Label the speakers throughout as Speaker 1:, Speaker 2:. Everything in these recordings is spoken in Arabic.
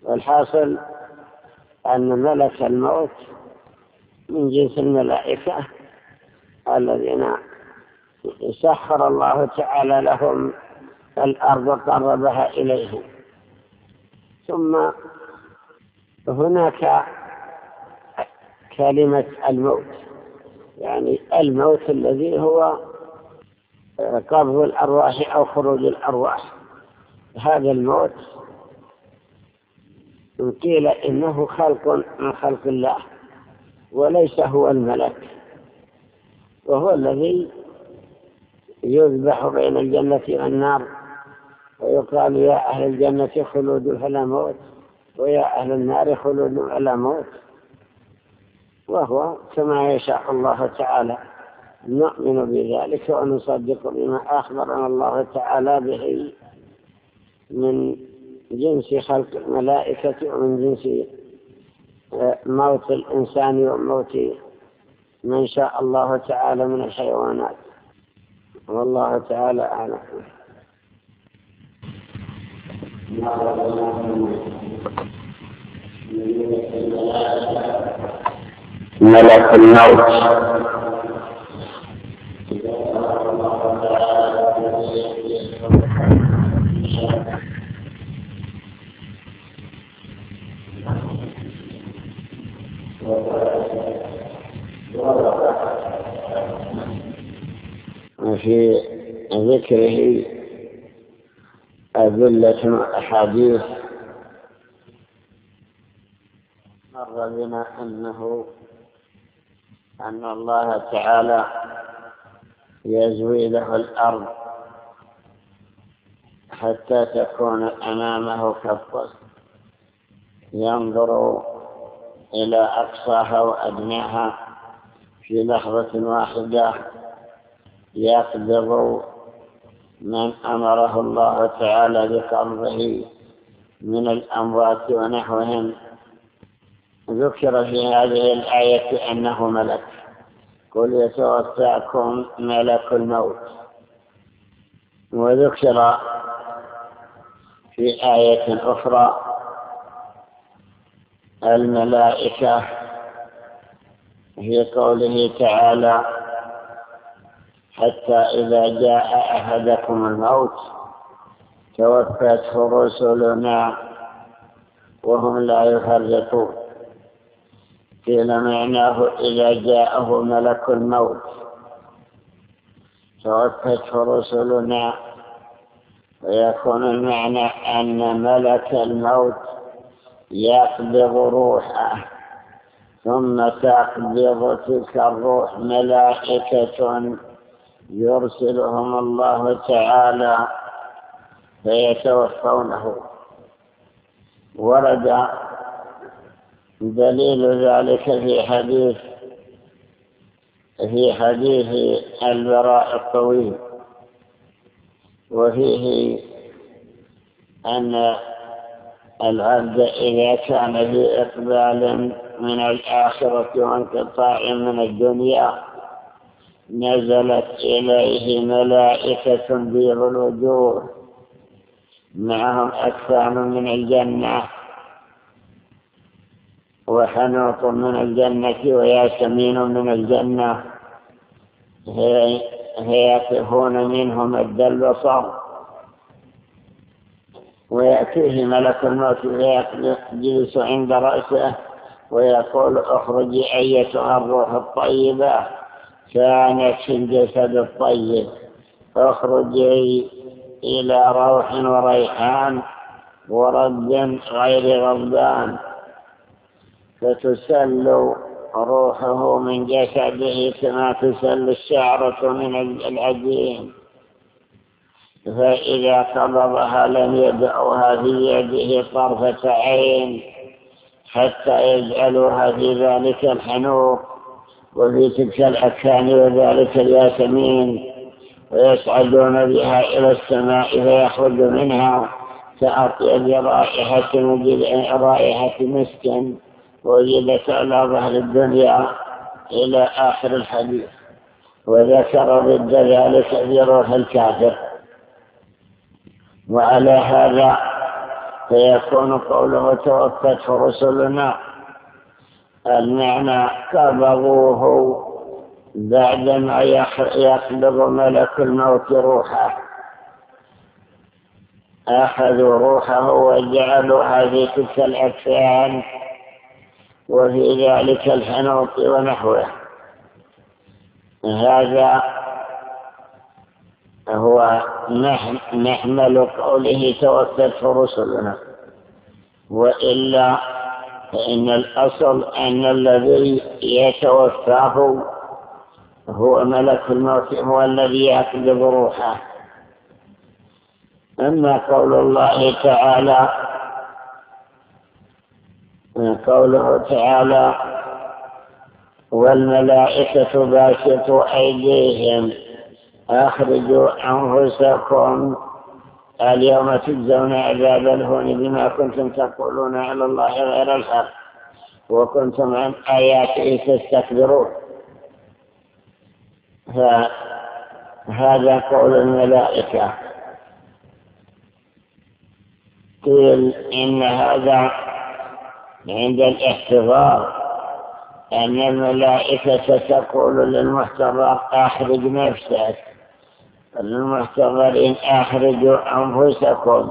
Speaker 1: والحاصل أن ملك الموت من جنس الملائكة الذين سخر الله تعالى لهم الأرض وقربها إليهم. ثم هناك كلمة الموت، يعني الموت الذي هو قبض الأرواح أو خروج الأرواح. هذا الموت قيل إنه خلق من خلق الله وليس هو الملك، وهو الذي يذبح بين الجنة والنار ويقال يا أهل الجنة خلود فلا موت ويا أهل النار خلود فلا موت، وهو كما يشاء الله تعالى. نؤمن بذلك ونصدق بما أخبرنا الله تعالى به من جنس خلق الملائكة ومن جنس موت الإنسان وموت من شاء الله تعالى من الحيوانات، والله تعالى أعلم. ملك الموت في ذكره أدلة أحاديث مر بنا أن الله تعالى يزوي له الأرض حتى تكون أمامه كالطست، ينظر إلى أقصاها وأدناها في لحظة واحدة، يقبض من أمره الله تعالى بقبضه من الأموات ونحوهم. ذكر في هذه الآية أنه ملك، قل يتوفاكم ملك الموت. وذكر في آية أخرى الملائكة في قوله تعالى حتى إذا جاء أحدكم الموت توفته رسلنا وهم لا يفرطون. قيل معناه إذا جاءه ملك الموت توفته رسلنا، ويكون المعنى أن ملك الموت يقبض روحه ثم تقبض تلك الروح ملائكة يرسلهم الله تعالى فيتوفونه. ورد دليل ذلك في حديث البراء الطويل، وفيه أن العبد إذا كان في إقبال من الآخرة وانقطاع من الدنيا نزلت إليه ملائكة بيض الوجوه معهم أكفان من الجنة وحنوط من الجنة وياسمين من الجنة، يقفون منهم مد البصر، ويأتيه ملك الموت ويجلس عند رأسه ويقول اخرجي أيتها الروح الطيبة كانت في الجسد الطيب، اخرجي إلى روح وريحان ورد غير غضبان، فتسل روحه من جسده كما تسل الشعرة من العجين، فإذا قبضها لم يدعوها في يده طرفة عين حتى يجعلوها في ذلك الحنوط وفي تلك الأكفان وذلك الياسمين، ويصعدون بها إلى السماء فيخرج منها كأطيب رائحة مسك وجدت على ظهر الدنيا إلى آخر الحديث. وذكر ضد ذلك في روح الكافر. وعلى هذا فيكون قوله توفته رسلنا المعنى قبضوه بعدما يقبض ملك الموت روحه، أخذوا روحه وجعلوها في تلك الأكفان وفي ذلك الحنوط ونحوه. هذا هو محمل قوله توفته رسلنا، وإلا فإن الأصل أن الذي يتوفاه هو ملك الموت، هو الذي يقبض روحه. أما قوله تعالى والملائكة باسطوا أيديهم أخرجوا أنفسكم اليوم تجزون عذاب الهون بما كنتم تقولون على الله غير الحق وكنتم عن آياته تستكبرون، فهذا قول الملائكة. قيل إن هذا عند الاحتضار، أن الملائكة تقول للمحتضر أخرج نفسك، للمحتضرين أخرجوا أنفسكم،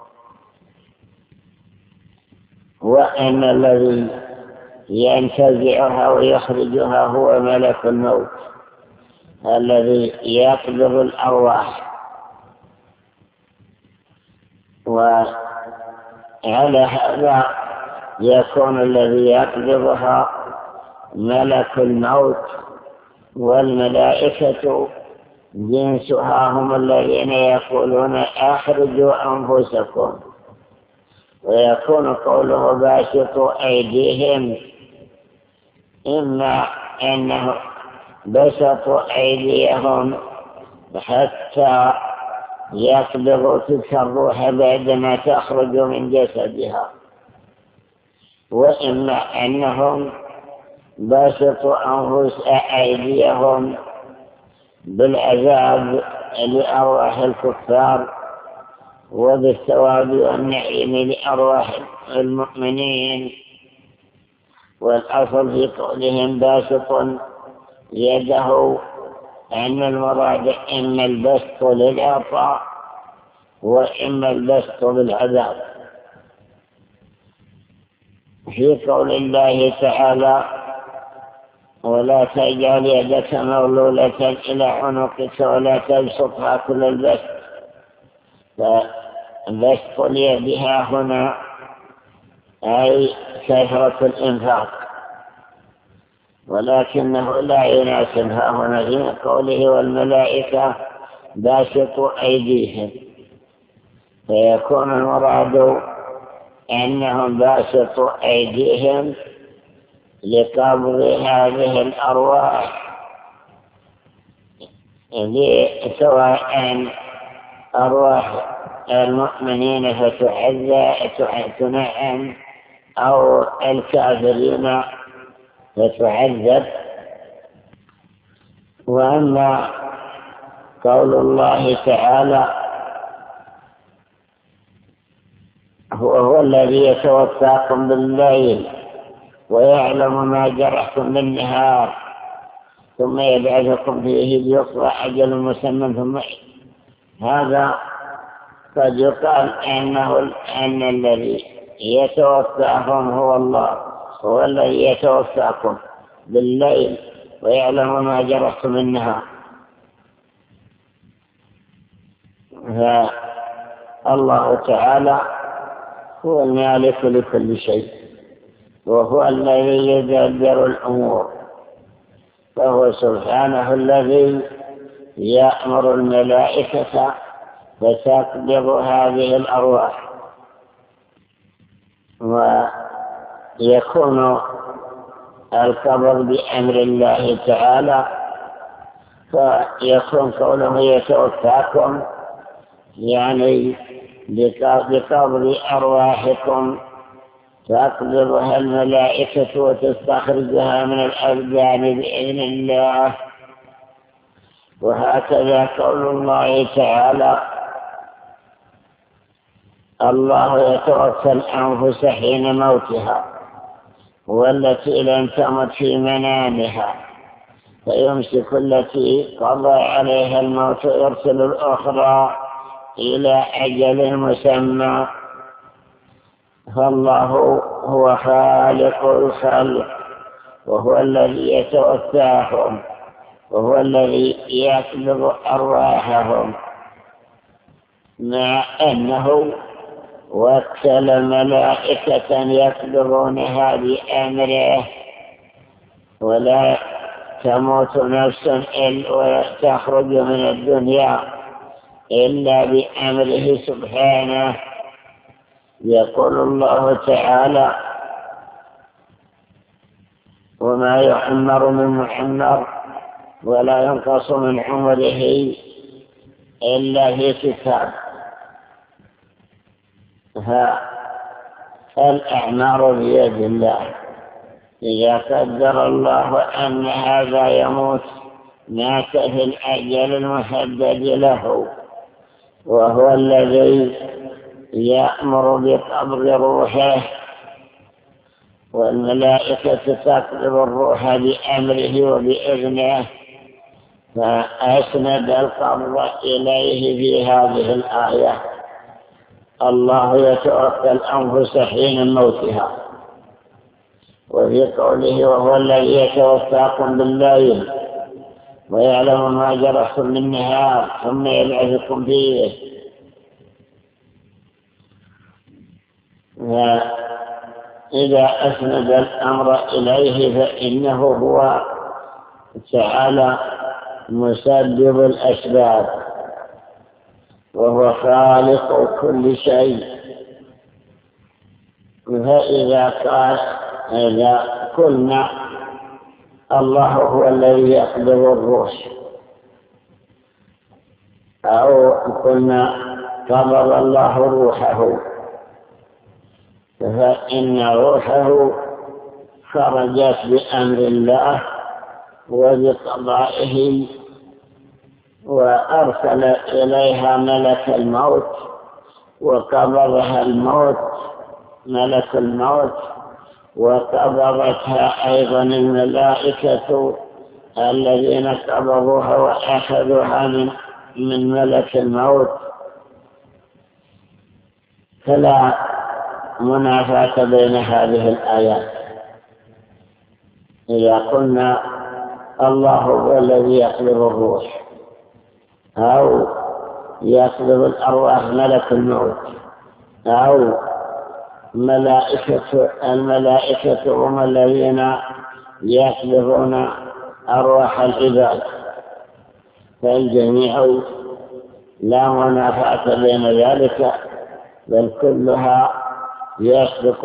Speaker 1: وأن الذي ينتزعها ويخرجها هو ملك الموت الذي يقبض الأرواح. وعلى هذا يكون الذي يقبضها ملك الموت، والملائكة جنسها هم الذين يقولون أخرجوا أنفسكم. ويكون قوله باسطوا أيديهم إما أنه بسطوا أيديهم حتى يقبضوا تلك الروح بعدما تخرج من جسدها، وإما أنهم باسطوا أيديهم بالعذاب لأرواح الكفار وبالثواب والنعيم لأرواح المؤمنين. والأصل في قولهم باسط يده أن المراد إما البسط للعطاء وإما البسط للعذاب. في قول الله تعالى ولا تجعل يدك مغلولة إلى عنقك ولا تبسطها كل البسط، فبسط يدها هنا أي كثرة الإنفاق، ولكنه لا يناسبها هنا في قوله والملائكة باسطوا أيديهم، فيكون المراد أنهم باسطوا أيديهم لقبض هذه الأرواح، سواء أرواح المؤمنين فتنعم أو الكافرين فتعذب. وأما قول الله تعالى هو الذي يتوفاكم بالليل ويعلم ما جرحتم بالنهار ثم يبعثكم فيه ليقضى أجل مسمى، ثم هذا قد يقال أن الذي يتوفاهم هو الله، هو الذي يتوفاكم بالليل ويعلم ما جرحتم بالنهار. فالله تعالى هو المالك لكل شيء، وهو الذي يدبر الأمور، فهو سبحانه الذي يأمر الملائكة فتقبض هذه الأرواح. ويكون القبض بأمر الله تعالى، فيكون قوله يتوفاكم يعني بقبض أرواحكم تقبضها الملائكة وتستخرجها من الأبدان بإذن الله. وهكذا قول الله تعالى الله يتوفى الأنفس حين موتها والتي لم تمت في منامها فيمسك التي قضى عليها الموت يرسل الأخرى إلى أجل مسمى. فالله هو خالق الخلق وهو الذي يتوفاهم وهو الذي يقبض أرواحهم، مع أنه وكل ملائكة يقبضونها بأمره، ولا تموت نفس ولا تخرج من الدنيا إلا بأمره سبحانه. يقول الله تعالى: وما يعمر من معمر ولا ينقص من عمره إلا في كتاب. فالأعمار بيد الله، إذا قدر الله أن هذا يموت مات في الأجل المحدد له، وهو الذي يأمر بقبض روحه، والملائكة تقبض الروح بأمره وبإذنه، فأسند القبض إليه في هذه الآية: الله يتوفى الأنفس حين موتها. وفي قوله: وهو الذي يتوفاكم بالليل ويعلم ما جرحتم بالنهار ثم يبعثكم فيه. إذا أسند الأمر إليه فإنه هو تعالى مسبب الأسباب، وهو خالق كل شيء. فإذا قلنا الله هو الذي يقبض الروح، أو قلنا قبض الله روحه، فإن روحه خرجت بأمر الله وبقضائه، وأرسل إليها ملك الموت وقبضها ملك الموت، وقبضتها أيضا الملائكة الذين قبضوها وأخذوها من ملك الموت. فلا منافاة بين هذه الآيات. إذا قلنا الله هو الذي يقبض الروح أو يقبض الأرواح ملك الموت أو الملائكة هم الذين يقبضون أرواح العباد، فالجميع لا منافاة بين ذلك، بل كلها يصدق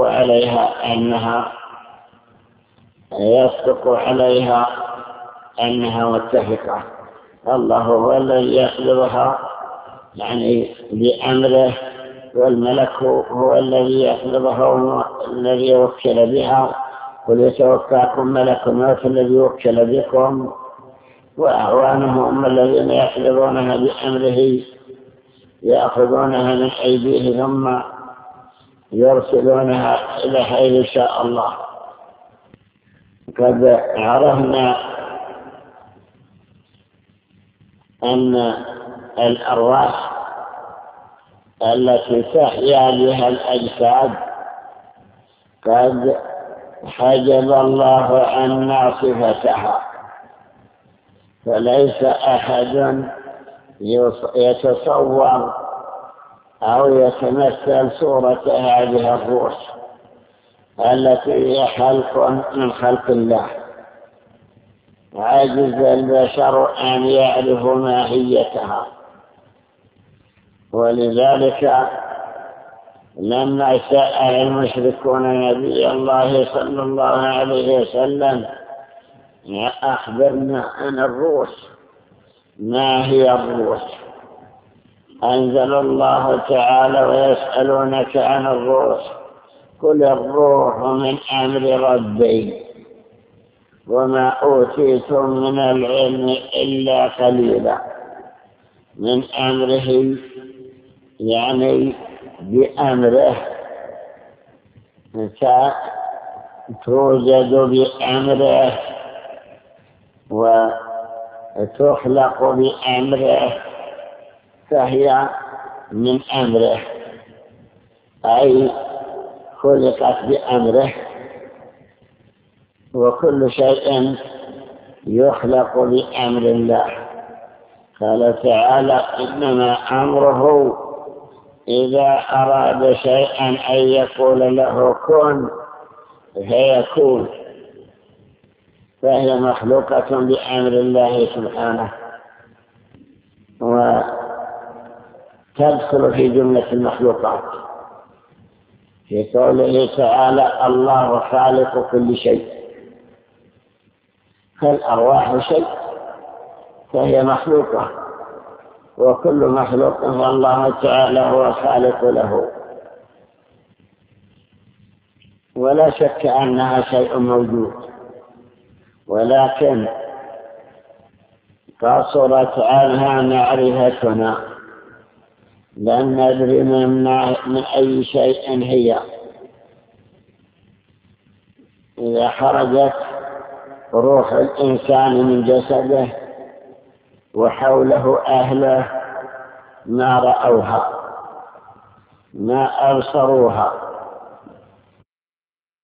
Speaker 1: عليها أنها متفقة. الله هو الذي يقبضها يعني بأمره، والملك هو الذي يقبضها الذي وكل بها. قل يتوفاكم ملك الموت الذي وكل بكم، وأعوانهم هم الذين يقبضونها بأمره، يأخذونها من أيديه ثم يرسلونها إلى حيث شاء الله. قد عرفنا أن الأرواح التي تحيا بها الأجساد قد حجب الله عنا صفتها، فليس أحد يتصور أو يتمثل صورة هذه الروح التي هي خلق من خلق الله. عجز البشر أن يعرفوا ماهيتها، ولذلك لما سأل المشركون نبي الله صلى الله عليه وسلم: أخبرنا عن الروح، ما هي الروح؟ أنزل الله تعالى: ويسألونك عن الروح قل الروح من أمر ربي وما أوتيتم من العلم إلا قليلا. من أمره يعني بأمره، توجد بأمره وتخلق بأمره، فهي من أمره، أي خلقت بأمره. وكل شيء يخلق بأمر الله. قال تعالى: إنما أمره إذا أراد شيئا أن يقول له كن فيكون، فهي مخلوقة بأمر الله سبحانه، وتدخل في جملة المخلوقات في قوله تعالى: الله خالق كل شيء. فالأرواح شيء، فهي مخلوقة، وكل مخلوق فالله تعالى هو خالق له، ولا شك أنها شيء موجود، ولكن قصرت عنها معرفتنا، لم ندري من أي شيء هي. إذا خرجت روح الإنسان من جسده وحوله أهله ما رأوها، ما أبصروها،